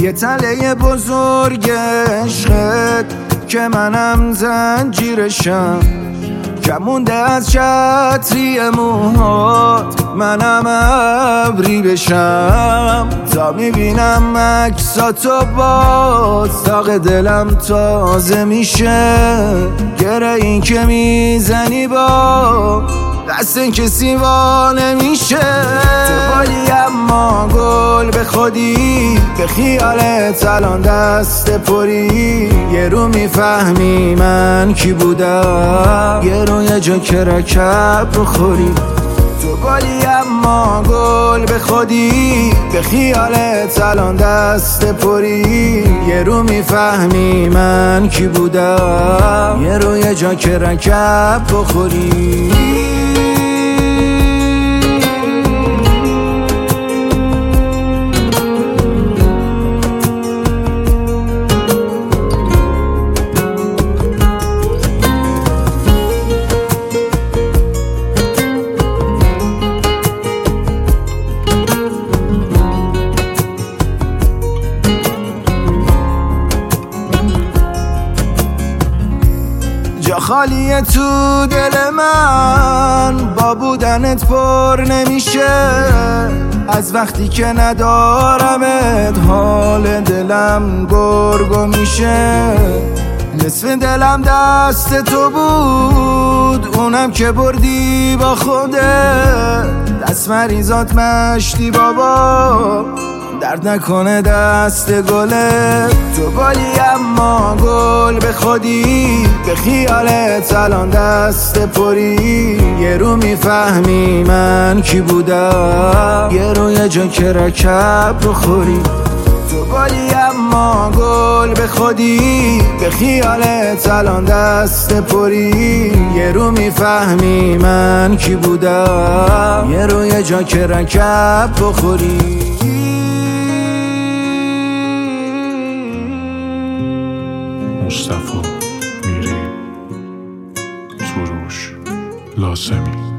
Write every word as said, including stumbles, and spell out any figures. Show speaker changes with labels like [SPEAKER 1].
[SPEAKER 1] یه تله بزرگ عشقت که منم زنجیرشم، کمونده از چتری موهات منم ابری بشم. تا میبینم عکساتو باز داغ دلم تازه میشه، گره این که میزنی با دست این کسی وا نمیشه. تو بالی اما گل به خودی، به خیالت الان دست پری. یه رو میفهمی من کی بودم، یه رو یه جا که رکب بخوری. تو بالی اما گل به خودی، به خیالت الان دست پری. یه رو میفهمی من کی بودم، یه رو یه جا که رکب بخوری. جا خالیه تو دل من، با بودنت پر نمیشه. از وقتی که ندارمت حال دلم گرگو میشه. نصف دلم دست تو بود، اونم که بردی با خودت. دست مریضات مشتی بابا، درد نکنه دست گله. تو بالی اما گل به خودی، به خیالت الان دست پری. یه رو میفهمی من کی بودم، یه رو یه جا که رکب بخوری. تو بالی اما گل به خودی، به خیالت الان دست پری. یه رو میفهمی من کی بودم، یه رو یه جا که رکب بخوری.
[SPEAKER 2] مصطفی میری، سروش لازمی.